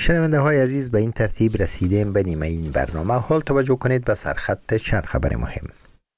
شنونده های عزیز، به این ترتیب رسیدیم به نیمه این برنامه. حال توجه کنید به سرخط چند خبر مهم.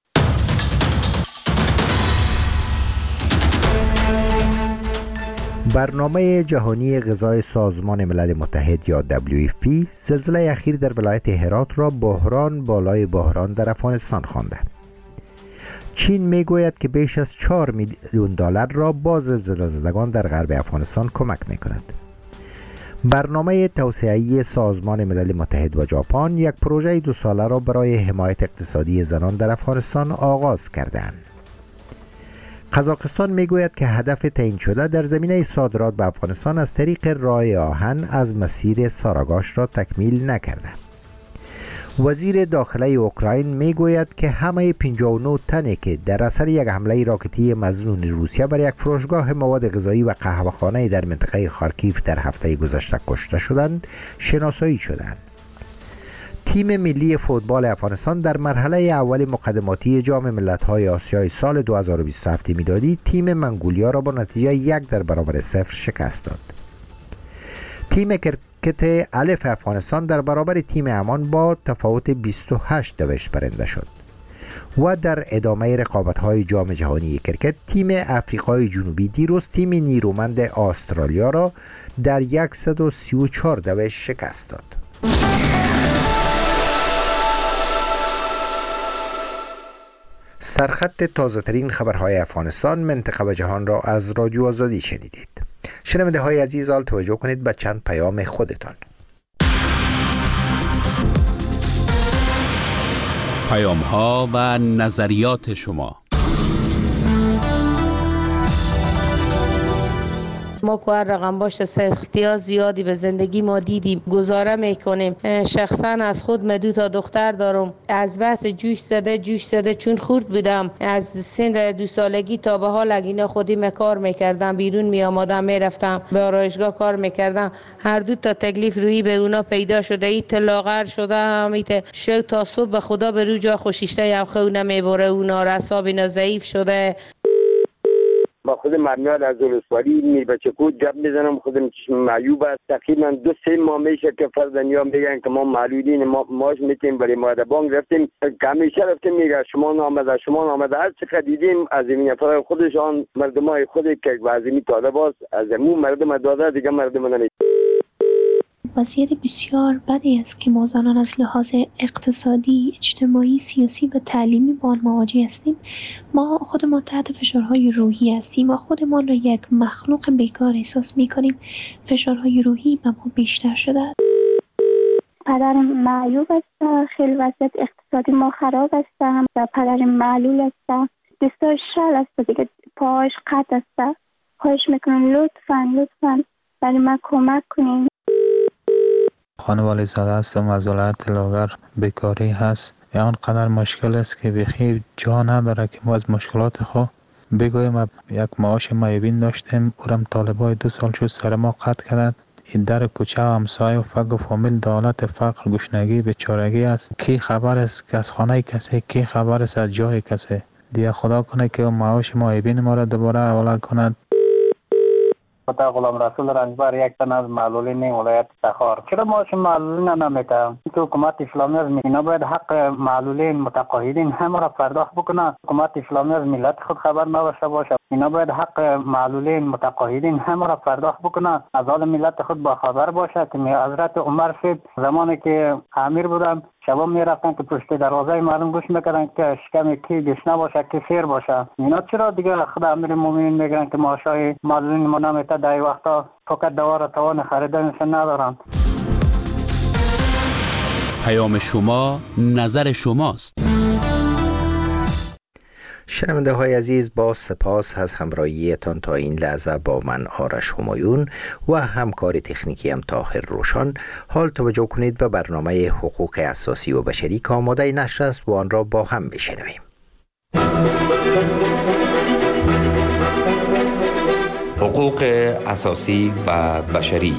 برنامه جهانی غذای سازمان ملل متحد یا WFP زلزله اخیر در ولایت هرات را بحران بالای بحران در افغانستان خوانده. چین میگوید که بیش از 4 میلیون دلار را با زلزله زدگان در غرب افغانستان کمک میکند. برنامه توسعه‌ای سازمان ملل متحد و ژاپن یک پروژه 2 ساله را برای حمایت اقتصادی زنان در افغانستان آغاز کردند. قزاقستان میگوید که هدف تعیین شده در زمینه صادرات به افغانستان از طریق راه آهن از مسیر ساراگاش را تکمیل نکرده. وزیر داخله اوکراین میگوید که همه 59 تنی که در اثر یک حمله راکتی مظنون روسیه بر یک فروشگاه مواد غذایی و قهوه‌خانه در منطقه خارکیف در هفته گذشته کشته شدند شناسایی شدند. تیم ملی فوتبال افغانستان در مرحله اول مقدماتی جام ملت‌های آسیای سال 2027 میلادی تیم منگولیا را با نتیجه 1-0 شکست داد. تیم کرکت الف افغانستان در برابر تیم عمان با تفاوت 28 دوشت برنده شد. و در ادامه رقابت‌های جام جهانی کرکت تیم افریقای جنوبی دیروز تیم نیرومند استرالیا را در 134 دوشت شکست داد. سرخط تازه ترین خبرهای افغانستان، منطقه و جهان را از رادیو آزادی شنیدید. شنونده های عزیز، حال توجه کنید به چند پیام خودتان. پیام ها و نظریات شما. ما که هر رقم باشه سختی زیادی به زندگی ما دیدیم، گزاره میکنیم. شخصا از خود من 2 دختر دارم. از بس جوش زده چون خورد بودم از سن 2 سالگی تا به حال اینا خودی کار میکردم، بیرون می آمدم میرفتم به آرایشگاه کار میکردم. هر 2 تکلیف روی به اونا پیدا شده. ایت لاغر شده همیت شو تا صبح به خدا به رو جا خوشیشته یا خونه میبره. اونا رساب اینا ضعیف شده. با خود مرمیاد از ولسوالی میر بچه کود جب میزنم. خودم چشم معیوب است. تقریبا 2-3 ماه میشه که فرزندیان میگن که ما معلولین، ما ماش میتیم ولی ما در بانک رفتیم همیشه رفتیم میگه شما نامده هر چقدر دیدیم از این نفر خودشان مردمای خود که وضعی طالب است از امون مردم داده دیگه مردم نمید. وضعیت بسیار بدی است که ما زنان از لحاظ اقتصادی، اجتماعی، سیاسی و تعلیمی با آن مواجه هستیم. ما خودمان تحت فشارهای روحی هستیم. ما خودمان را یک مخلوق بیکار احساس می‌کنیم. فشارهای روحی به ما بیشتر شده است. پدرم معیوب است. خیلی وضعیت اقتصادی ما خراب است. پدرم معلول است. دستاش شل است دیگه، پاهاش قطع است. خواهش میکنم لطفاً برای من کمک کنین. خانوالی زاده هستم از ولایت لاغر. بیکاری هست یا آنقدر مشکل است که بخیر جا نداره که ما از مشکلات خود بگویم. یک معاش معیوبین داشتیم، اورم طالبای 2 سال شد سر ما قطع کردند. این در کوچه و همسایه و فقر و فامیل دولت فقر گشنگی بیچارگی است. کی خبر است که از خانه کسی، کی خبر است از جای کسی. دیگه خدا کنه که معاش معیوبین ما را دوباره حواله کند. پتا غلام رسول رنجبر، یک تن از معلولین ولایت تخار. چرا معاش معلولین نمیده؟ که حکومت اسلامی از اینا باید حق معلولین متقاعدین همه را پرداخت بکنه. حکومت اسلامی از ملت خود خبر نداشته باشه. اینا باید حق معلولین متقاعدین همه را پرداخت بکنه. از حال ملت خود با خبر باشه که حضرت عمر صاحب زمانی که امیر بودن شبا میرفتن که پشت دروازه مردم گوش میکردن که شکم کی گشنه باشه کی سیر باشه. اینا چرا دیگه خدا امیر مومنین میگن که معاشای معلولین ما نمیته در وقتا فقط دوار توان خریدنش ندارن. پیام شما، نظر شماست. شنونده های عزیز، با سپاس از همراهیتان تا این لحظه با من آرش همایون و همکار تکنیکی هم طاهر روشن. حال توجه کنید به برنامه حقوق اساسی و بشری که آماده نشر است و آن را با هم بشنویم. حقوق اساسی و بشری.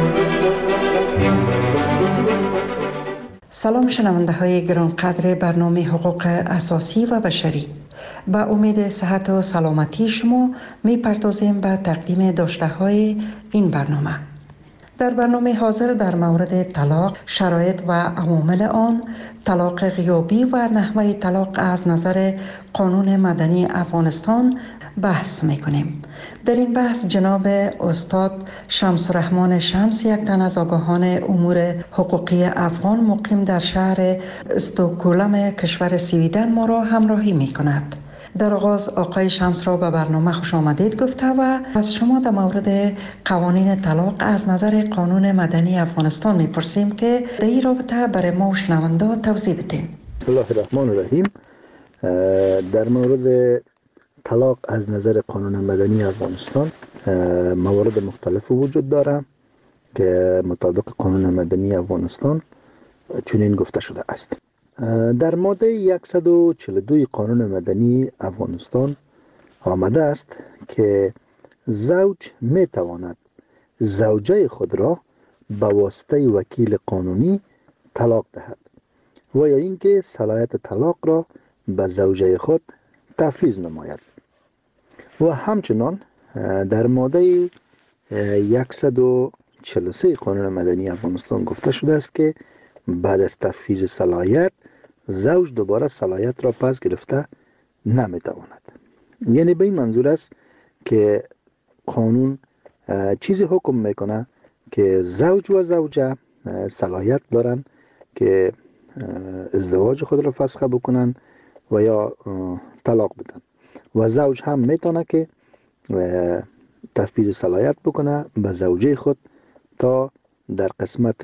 سلام شنونده های گرانقدر برنامه حقوق اساسی و بشری. با امید صحت و سلامتی شما می پردازیم به تقدیم داشته های این برنامه. در برنامه حاضر در مورد طلاق، شرایط و عوامل آن، طلاق غیابی و نحوه طلاق از نظر قانون مدنی افغانستان بحث میکنیم. در این بحث جناب استاد شمس الرحمن شمس، یک تن از آگاهان امور حقوقی افغان مقیم در شهر استکهلم کشور سویدن ما را همراهی میکند. در آغاز آقای شمس را به برنامه خوش آمدید گفته و از شما در مورد قوانین طلاق از نظر قانون مدنی افغانستان میپرسیم که در این رابطه برای ما و شنونده توضیح بدین. بسم الله الرحمن الرحیم. در مورد طلاق از نظر قانون مدنی افغانستان موارد مختلف وجود داره که مطابق قانون مدنی افغانستان چنین گفته شده است. در ماده 142 قانون مدنی افغانستان آمده است که زوج می تواند زوجه خود را به واسطه وکیل قانونی طلاق دهد و یا اینکه صلاحیت طلاق را به زوجه خود تفویض نماید. و همچنان در ماده 143 قانون مدنی افغانستان گفته شده است که بعد از تفویض صلاحیت زوج دوباره صلاحیت را پس گرفته نمیتواند. یعنی به این منظور است که قانون چیزی حکم میکنه که زوج و زوجه صلاحیت دارن که ازدواج خود را فسخ بکنن و یا طلاق بدن و زوج هم میتونه که تفویض صلاحیت بکنه به زوجه خود تا در قسمت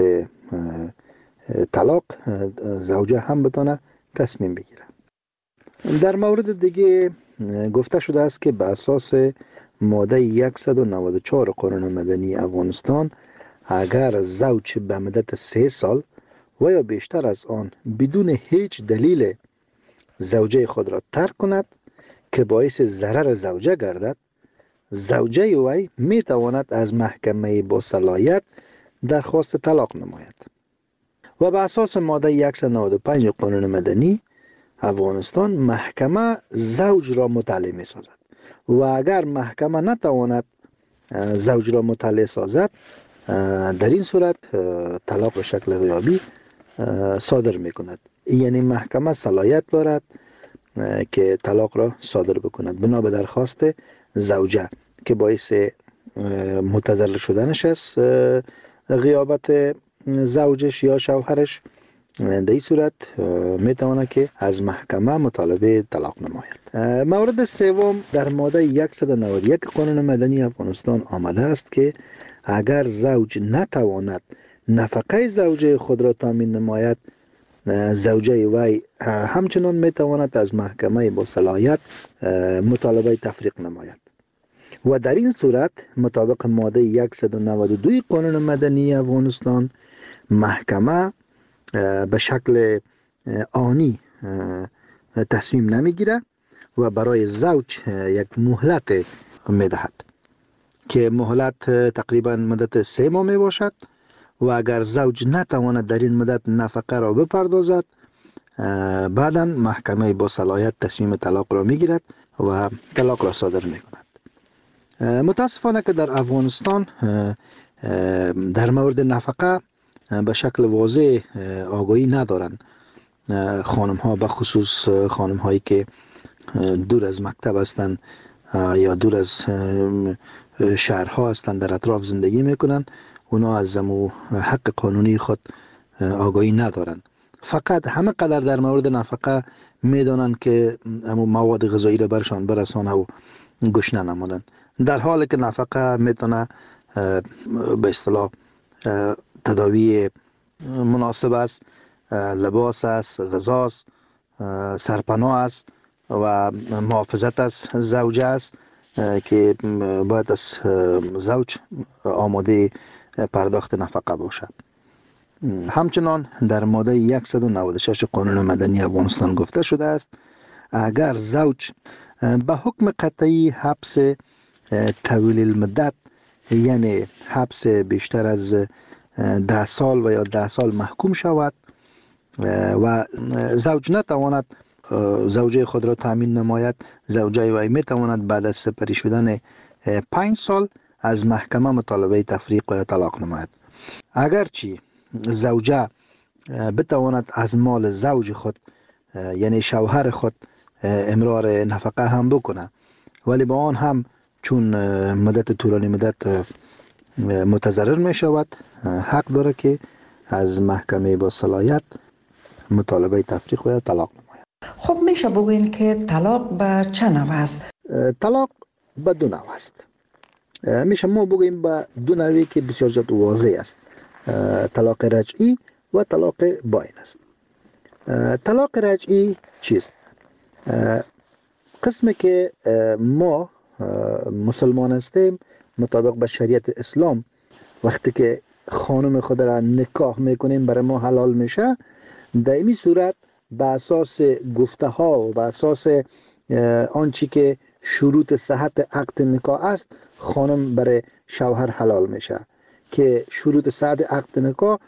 طلاق زوجه هم بتونه تصمیم بگیره. در مورد دیگه گفته شده است که به اساس ماده 194 قانون مدنی افغانستان اگر زوج به مدت 3 سال و یا بیشتر از آن بدون هیچ دلیل زوجه خود را ترک کند که باعث ضرر زوجه گردد، زوجه وی می تواند از محکمه با صلاحیت درخواست طلاق نماید. و به اساس ماده 195 قانون مدنی افغانستان محکمه زوج را مطلع می سازد و اگر محکمه نتواند زوج را مطلع سازد، در این صورت طلاق به شکل غیابی صادر می کند. یعنی محکمه صلاحیت دارد که طلاق را صادر بکند بنا به درخواست زوجه که باعث متضرر شدنش است غیابت زوجش یا شوهرش. در این صورت میتواند که از محکمه مطالبه طلاق نماید. مورد سوم در ماده 191 قانون مدنی افغانستان آمده است که اگر زوج نتواند نفقه زوجه خود را تامین نماید، زوجه وی همچنان میتواند از محکمه با صلاحیت مطالبه تفریق نماید و در این صورت مطابق ماده 192 قانون مدنی افغانستان محکمه به شکل آنی تصمیم نمیگیره و برای زوج یک مهلت میدهد که مهلت تقریبا مدت 3 ماه می باشد و اگر زوج نتواند در این مدت نفقه را بپردازد، بعدا محکمه با صلاحیت تصمیم طلاق را میگیرد و طلاق را صادر میکند. متاسفانه که در افغانستان در مورد نفقه به شکل واضح آگاهی ندارند. خانم ها به خصوص خانم هایی که دور از مکتب هستند یا دور از شهرها هستند در اطراف زندگی میکنن، اونا از حق قانونی خود آگاهی ندارن. فقط همه قدر در مورد نفقه میدانن که مواد غذایی را برشان برسانه و گشنه نمانند، در حالی که نفقه میتونه به اصطلاح تداوی مناسب است، لباس است، غذاست، سرپناه است و محافظت از زوجه است که باید از زوج آماده پرداخت نفقه باشد. همچنان در ماده 196 قانون مدنی افغانستان گفته شده است اگر زوج به حکم قطعی حبس طویل المدت، یعنی حبس بیشتر از 10 سال و یا 10 سال محکوم شود و زوج نتواند زوجه خود را تامین نماید، زوجه وی میتواند بعد از سپری شدن 5 سال از محکمه مطالبه تفریق و طلاق نماید. اگرچه زوجه بتواند از مال زوج خود یعنی شوهر خود امرار نفقه هم بکنه، ولی با آن هم چون مدت طولانی مدت متضرر می شود، حق داره که از محکمه با صلاحیت مطالبه تفریق و طلاق نماید. خب میشه بگوین که طلاق به چه نوع است؟ طلاق به دو نوع است. میشه ما بگوییم به دو نوعی که بسیار زیاد واضح است. طلاق رجعی و طلاق باین است. طلاق رجعی چیست؟ قسمی که ما مسلمان هستیم مطابق به شریعت اسلام وقتی که خانم خود را نکاح میکنیم برای ما حلال میشه، در این صورت به اساس گفته ها و به اساس آنچه که شروط صحت عقد نکاح است خانم برای شوهر حلال میشه که شروط صحت عقد نکاح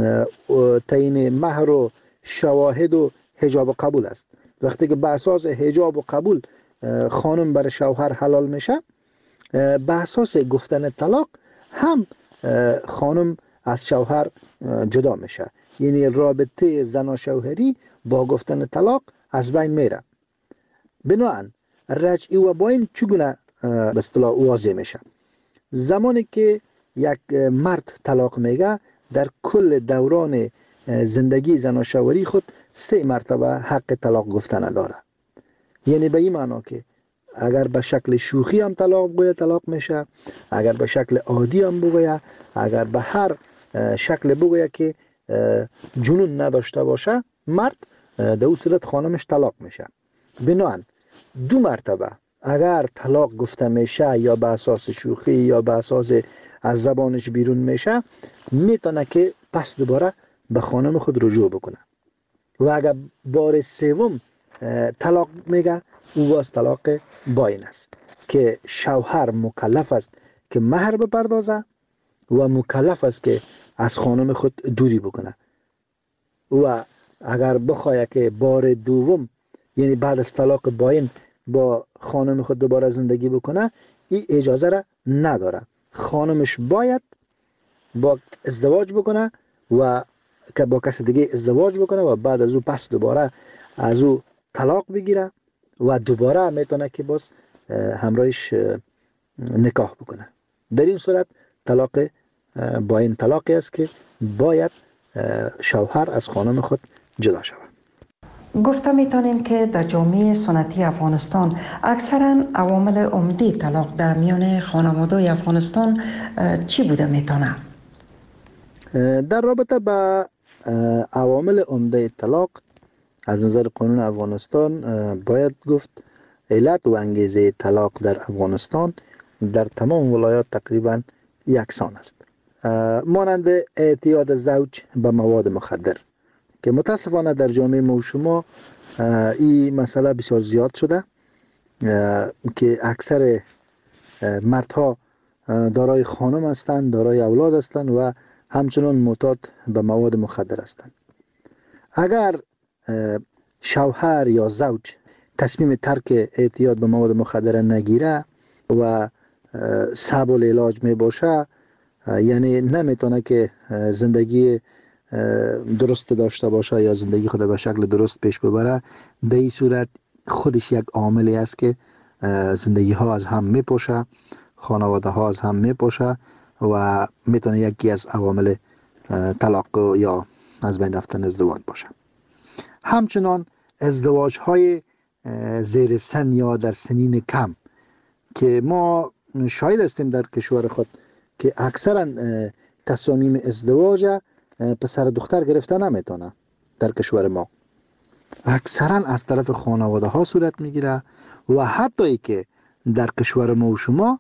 تعیین مهر و شواهد و حجاب و قبول است. وقتی که به اساس حجاب و قبول خانم برای شوهر حلال میشه، به اساس گفتن طلاق هم خانم از شوهر جدا میشه، یعنی رابطه زن و شوهری با گفتن طلاق از بین میره. بنابراین رجعی و باین چگونه به اصطلاح واضح میشه؟ زمانی که یک مرد طلاق میگه در کل دوران زندگی زن و شوهری خود 3 مرتبه حق طلاق گفتن داره. یعنی به این معنا که اگر به شکل شوخی هم طلاق بگوید طلاق میشه، اگر به شکل عادی هم بگوید، اگر به هر شکل بگوید که جنون نداشته باشه مرد، در اون صورت خانمش طلاق میشه. بنابراین 2 مرتبه اگر طلاق گفته میشه یا به اساس شوخی یا به اساس از زبانش بیرون میشه، میتونه که پس دوباره به خانم خود رجوع بکنه. و اگر بار 3 طلاق میگه، او از طلاق باین است که شوهر مکلف است که مهر بپردازه و مکلف است که از خانم خود دوری بکنه. و اگر بخواه که بار 2 یعنی بعد از طلاق باین با خانم خود دوباره زندگی بکنه، این اجازه را نداره. خانمش باید با ازدواج بکنه و که با کس دیگه ازدواج بکنه و بعد از او پس دوباره از او طلاق بگیره و دوباره میتونه که باز همراهش نکاح بکنه. در این صورت طلاق باین طلاقی است که باید شوهر از خانم خود جدا شود. گفته میتونیم که در جامعه سنتی افغانستان اکثرا عوامل عمده طلاق در میان خانواده افغانستان چی بوده میتونه؟ در رابطه با عوامل عمده طلاق از نظر قانون افغانستان باید گفت علت و انگیزه طلاق در افغانستان در تمام ولایات تقریبا یکسان است، مانند اعتیاد زوج به مواد مخدر که متاسفانه در جامعه ما و شما این مسئله بسیار زیاد شده که اکثر مردها دارای خانم هستند، دارای اولاد هستند و همچنان معتاد به مواد مخدر هستند. اگر شوهر یا زوج تصمیم ترک اعتیاد به مواد مخدر نگیره و صعب العلاج می باشه، یعنی نمیتونه که زندگی درست داشته باشه یا زندگی خود به شکل درست پیش ببره، در این صورت خودش یک عاملی است که زندگی ها از هم میپاشه، خانواده ها از هم میپاشه و میتونه یکی از عوامل طلاق یا از بین رفتن ازدواج باشه. همچنان ازدواج های زیر سن یا در سنین کم که ما شاهد هستیم در کشور خود که اکثرا تصامیم ازدواج پسر دختر گرفته نمیتونه. در کشور ما اکثرا از طرف خانواده ها صورت میگیره و حتی ای که در کشور ما و شما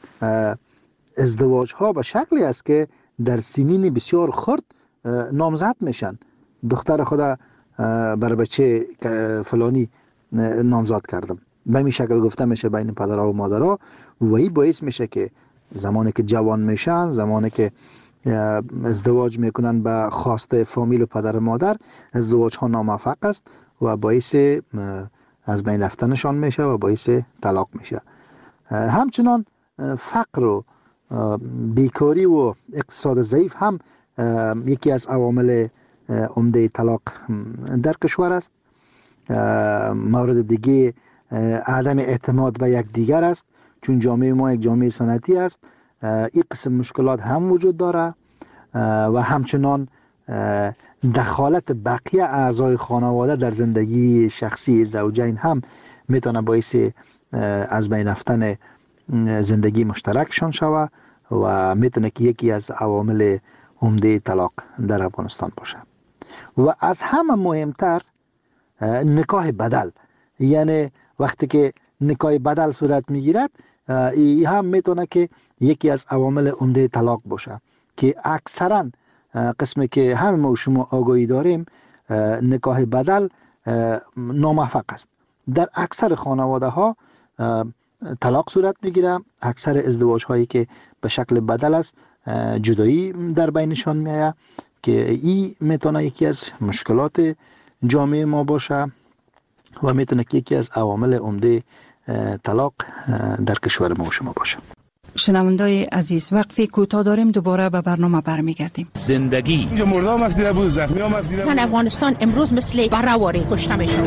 ازدواج ها به شکلی است که در سنین بسیار خرد نامزد میشن. دختر خدا بر بچه فلانی نامزد کردم، به این شکل گفته میشه بین پدرها و مادرها و این باعث میشه که زمانی که جوان میشن، زمانی که ازدواج میکنن به خواسته فامیل و پدر و مادر، ازدواج ها ناموفق است و باعث از بین رفتنشان میشه و باعث طلاق میشه. همچنان فقر و بیکاری و اقتصاد ضعیف هم یکی از عوامل عمده طلاق در کشور است. مورد دیگه عدم اعتماد به یک دیگر است، چون جامعه ما یک جامعه سنتی است. این قسم مشکلات هم وجود داره و همچنان دخالت بقیه اعضای خانواده در زندگی شخصی زوجین هم میتونه باعث از بین رفتن زندگی مشترکشان شود و میتونه که یکی از عوامل عمده طلاق در افغانستان باشه. و از همه مهمتر نکاح بدل، یعنی وقتی که نکاح بدل صورت میگیرد این هم میتونه که یکی از عوامل عمده طلاق باشه که اکثرا قسمی که همه ما و شما آگاهی داریم نکاح بدل ناموفق است. در اکثر خانواده ها طلاق صورت میگیره. اکثر ازدواج هایی که به شکل بدل است جدایی در بینشان میآید که این میتونه یکی از مشکلات جامعه ما باشه و میتونه که یکی از عوامل عمده طلاق در کشور ما و شما باشه. شنوندای عزیز، وقفی کوتاه داریم، دوباره به برنامه برمیگردیم. زندگی مردم مفتیده بود، زخمی ها مفتیده بود. افغانستان امروز مثل برآوری کشته میشه.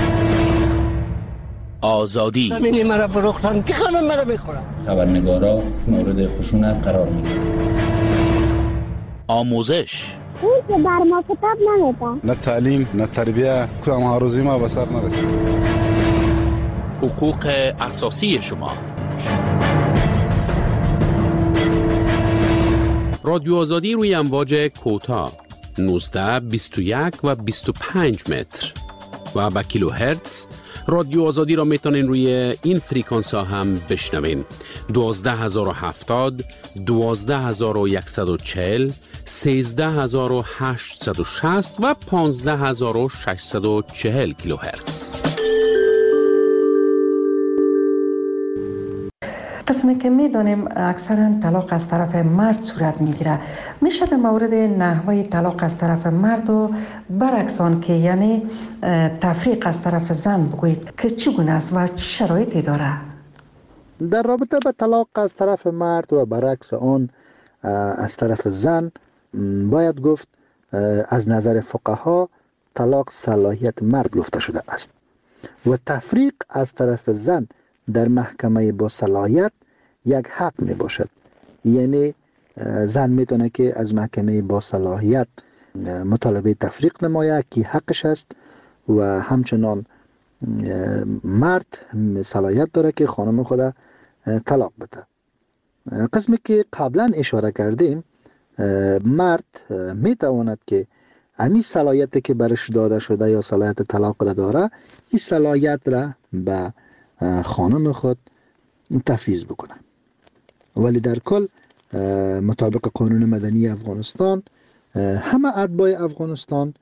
آزادی زمینی مرا فروختن که همه مرا میخورن. خبرنگارا مورد خشونت قرار میگیرن. آموزش اون که بر ما کتاب نمیدن. نه تعلیم نه تربیه، کدام هاروزی ما به سر نرسید. حقوق اساسی شما. رادیو آزادی روی امواج کوتاه 19 21 و 25 متر و با کیلو هرتز. رادیو آزادی را میتونین روی این فریکانس ها هم بشنوین. 12070 12140 13860 و 15640 کیلو هرتز. قسمی که میدانیم اکثرا طلاق از طرف مرد صورت میگیره، میشه در مورد نحوه طلاق از طرف مرد و برعکس آن که یعنی تفریق از طرف زن بگویید که چگونه است و چه شرایطی داره؟ در رابطه با طلاق از طرف مرد و برعکس آن از طرف زن باید گفت از نظر فقها طلاق صلاحیت مرد گفته شده است و تفریق از طرف زن در محکمه با صلاحیت یک حق می باشد. یعنی زن میتونه که از محکمه با صلاحیت مطالبه تفریق نماید که حقش است و همچنان مرد صلاحیت داره که خانم خود طلاق بده. قسمی که قبلا اشاره کردیم، مرد میتواند که همین صلاحیتی که برش داده شده یا صلاحیت طلاق را داره، این صلاحیت را به خانم خود تفویض بکنه. ولی در کل مطابق قانون مدنی افغانستان همه اتباع افغانستان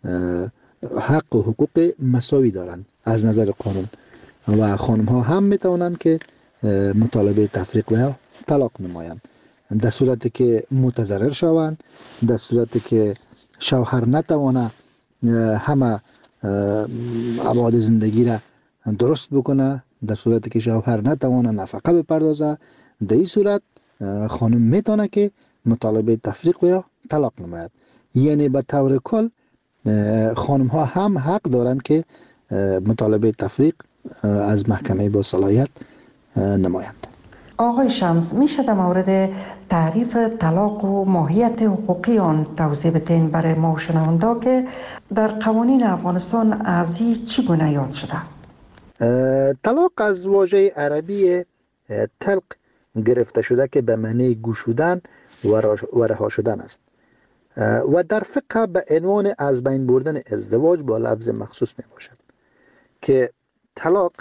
حق و حقوق مساوی دارند از نظر قانون و خانم ها هم میتوانند که مطالبه تفریق و طلاق نمایند در صورتی که متضرر شوند، در صورتی که شوهر نتوانه همه ابعاد زندگی را درست بکنه، در صورتی که شوهر نتوانه نفقه بپردازه، در این صورت خانم میتونه که مطالبه تفریق و طلاق نماید. یعنی به طور کل خانم ها هم حق دارند که مطالبه تفریق از محکمه با صلاحیت نمایند. آقای شمس، میشه در مورد تعریف طلاق و ماهیت حقوقی آن توضیح بدین برای ما شنوندا که در قوانین افغانستان از این چگونه یاد شده؟ طلاق از واژه عربی طلق گرفته شده که به معنی گشودن و رها شدن است و در فقه به عنوان از بین بردن ازدواج با لفظ مخصوص می باشد که طلاق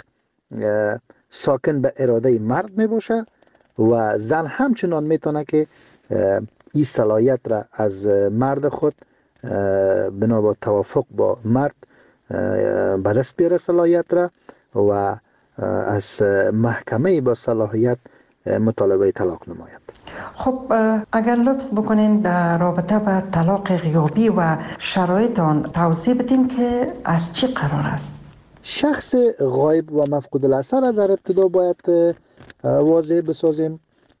ساکن به اراده مرد می باشه و زن همچنان می تونه که این صلاحیت را از مرد خود بنا با توافق با مرد به دست بیاره صلاحیت را و از محکمه با صلاحیت مطالبه طلاق نماید. خب اگر لطف بکنین در رابطه با طلاق غیابی و شرایط آن توضیح بدین که از چی قرار است؟ شخص غایب و مفقود الاثر در ابتدا باید واضح بسازیم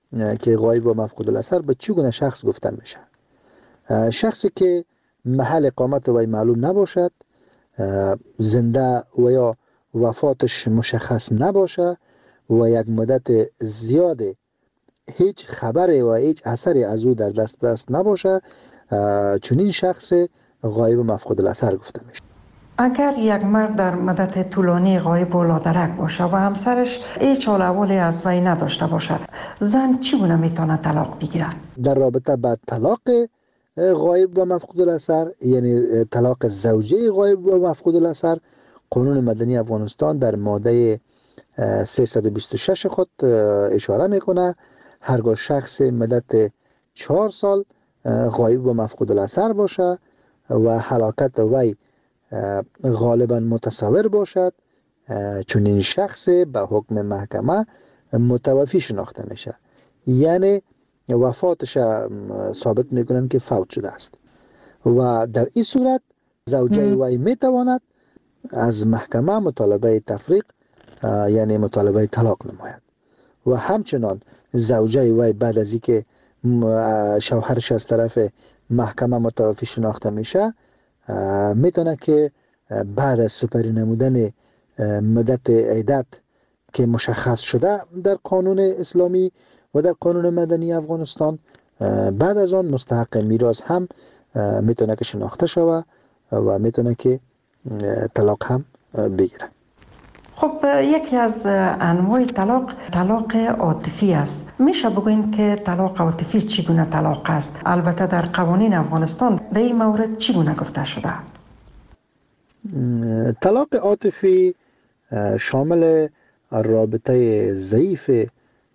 که غایب و مفقود الاثر به چگونه شخص گفته میشه؟ شخصی که محل اقامت وی معلوم نباشد، زنده و یا وفاتش مشخص نباشه و یک مدت زیاد هیچ خبری و هیچ اثری از او در دست نباشه، چنین شخص غایب و مفقود الاثر گفته میشه. اگر یک مرد در مدت طولانی غایب و لادرک باشه و همسرش هیچ حال احوالی از وی نداشته باشه، زن چگونه میتونه طلاق بگیره؟ در رابطه با طلاق غایب و مفقود الاثر، یعنی طلاق زوجه غایب و مفقود الاثر، قانون مدنی افغانستان در ماده 326 خود اشاره میکنه هرگاه شخص مدت 4 سال غایب و مفقود الاثر باشه و هلاکت وی غالبا متصور باشد، چون این شخص به حکم محکمه متوفی شناخته میشه، یعنی وفاتش ثابت میکنن که فوت شده است و در این صورت زوجه وی میتواند از محکمه مطالبه تفریق یعنی مطالبه طلاق نماید و همچنان زوجه وی بعد از اینکه شوهرش از طرف محکمه متوفی شناخته میشه میتونه که بعد از سپری نمودن مدت عدت که مشخص شده در قانون اسلامی و در قانون مدنی افغانستان، بعد از آن مستحق میراث هم میتونه که شناخته شوه و میتونه که طلاق هم بگیره. خب یکی از انواع طلاق عاطفی است. میشه بگوین که طلاق عاطفی چگونه طلاق است؟ البته در قوانین افغانستان در این مورد چگونه گفته شده؟ طلاق عاطفی شامل رابطه ضعیف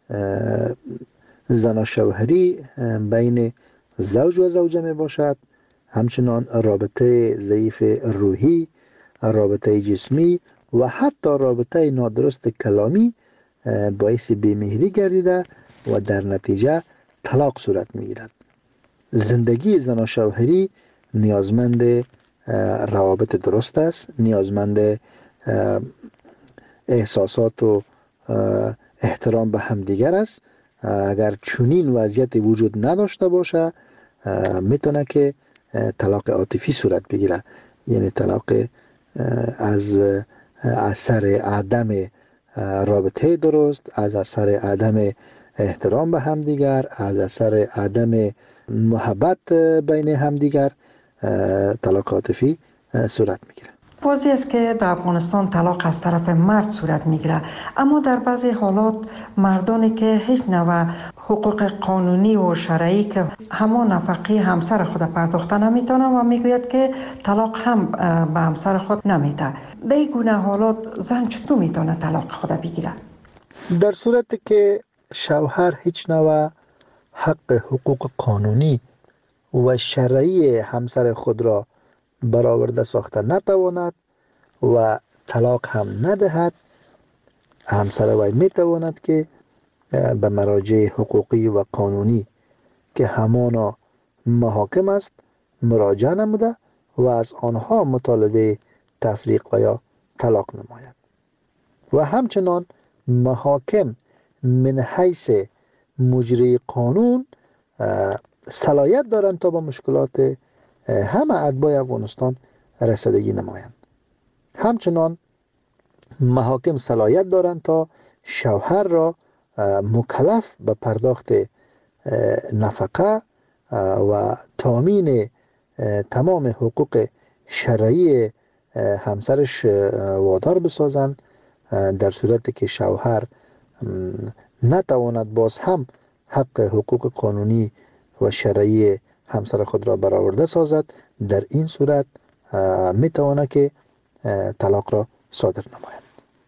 زن شوهری بین زوج و زوجه می باشد، همچنان رابطه ضعیف روحی، رابطه جسمی و حتی رابطه نادرست کلامی باعث بیمهری گردیده و در نتیجه طلاق صورت می گیرد. زندگی زن و شوهری نیازمند روابط درست است، نیازمند احساسات و احترام به همدیگر است. اگر چنین وضعیت وجود نداشته باشه میتونه که طلاق عاطفی صورت بگیره، یعنی طلاق از اثر عدم رابطه درست، از اثر عدم احترام به همدیگر، از اثر عدم محبت بین همدیگر طلاق عاطفی صورت میگیره. واضح است که در افغانستان طلاق از طرف مرد صورت میگیره، اما در بعضی حالات مردانی که هیچ نوع حقوق قانونی و شرعی که همان نفقه همسر خود پرداخته نمیتونه و میگوید که طلاق هم به همسر خود نمیده. در این گونه حالات زن چطور میتونه طلاق خود بگیره؟ در صورتی که شوهر هیچ نوع حق حقوق قانونی و شرعی همسر خود را برآورده ساخته نتواند و طلاق هم ندهد، همسر وی میتواند که به مراجع حقوقی و قانونی که همانا محاکم است مراجعه نموده و از آنها مطالبه تفریق و یا طلاق نماید و همچنان محاکم من حیث مجری قانون صلاحیت دارند تا با مشکلات همه اتباع افغانستان رسیدگی نمایند. همچنان محاکم صلاحیت دارند تا شوهر را مکلف به پرداخت نفقه و تامین تمام حقوق شرعی همسرش وادار بسازند، در صورتی که شوهر نتواند باز هم حق حقوق قانونی و شرعی همسر خود را برآورده سازد، در این صورت میتواند که طلاق را صادر نماید.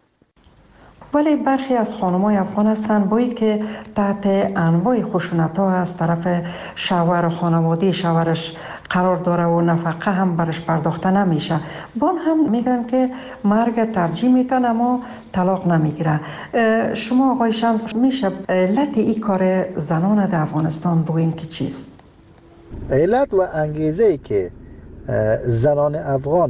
ولی برخی از خانم‌های افغان هستند با اینکه تحت انواع خشونت‌ها از طرف شوهر و خانواده شوهرش قرار داره و نفقه هم برش پرداخته نمیشه، با هم میگن که مرگ ترجیح میدن اما طلاق نمیگیره. شما آقای شمس میشه علت این کار زنان در افغانستان بگوین که چیست؟ علت و انگیزه‌ای که زنان افغان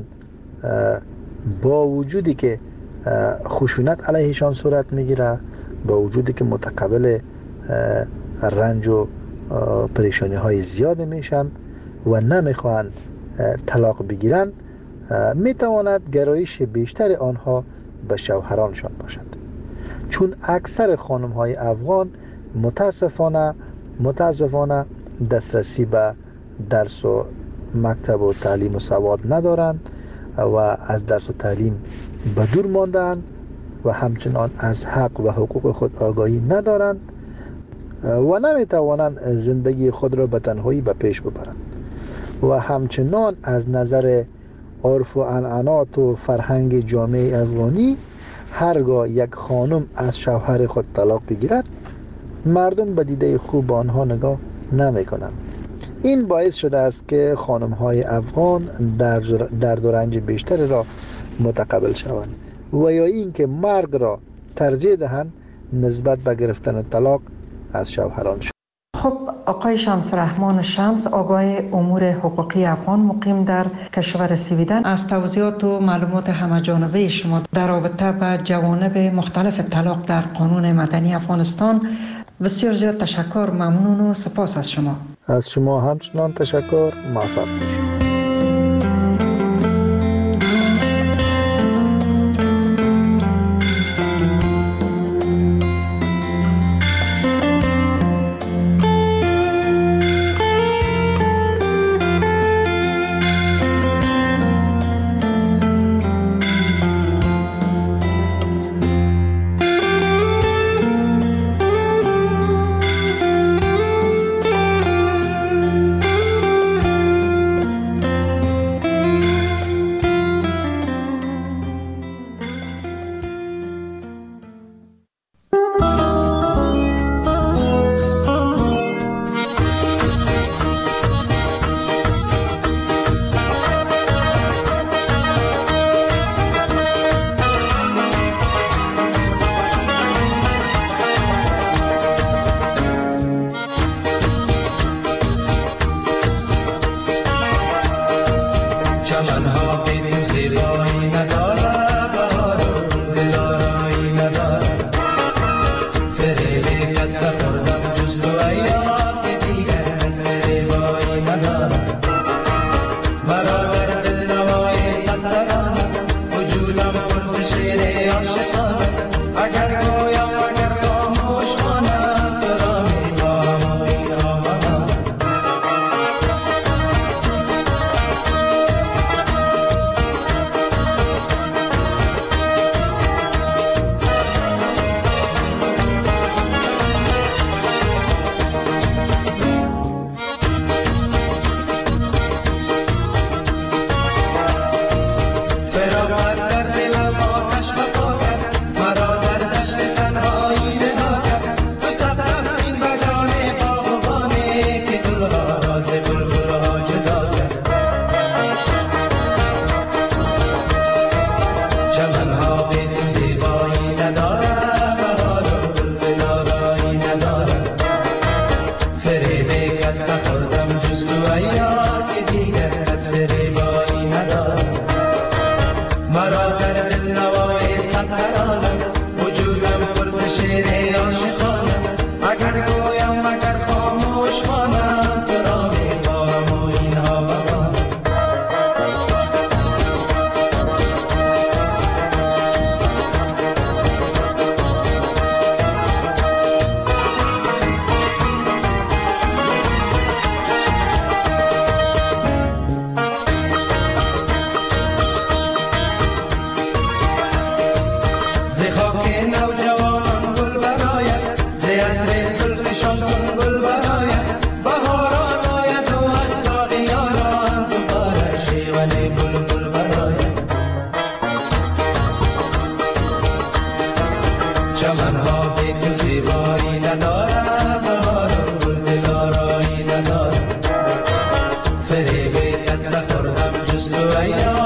با وجودی که خشونت علیهشان صورت میگیره، با وجودی که متقابل رنج و پریشانی های زیاد میشن و نمیخواهند طلاق بگیرند، میتواند گرایش بیشتر آنها به شوهرانشان باشد، چون اکثر خانم های افغان متاسفانه دسترسی به درس و مکتب و تعلیم و سواد ندارند و از درس و تعلیم به دور ماندند و همچنان از حق و حقوق خود آگاهی ندارند و نمیتوانند زندگی خود را به تنهایی به پیش ببرند و همچنان از نظر عرف و عنعنات و فرهنگ جامعه افغانی هرگاه یک خانم از شوهر خود طلاق بگیرد مردم به دیده خوب آنها نگاه نمی کنند. این باعث شده است که خانم های افغان درد و رنج بیشتری را متقبل شوند و یا این که مرگ را ترجیح دهند نسبت به گرفتن طلاق از شوهرانشان. خب آقای شمس رحمان شمس، آگاه امور حقوقی افغان مقیم در کشور سویدن، از توضیحات و معلومات همه‌جانبه شما در رابطه با جوانب مختلف طلاق در قانون مدنی افغانستان بسیار زیاد تشکر، ممنون و سپاس از شما. از شما همچنان تشکر، موفق باشید. فریب کس نخوردم جز تو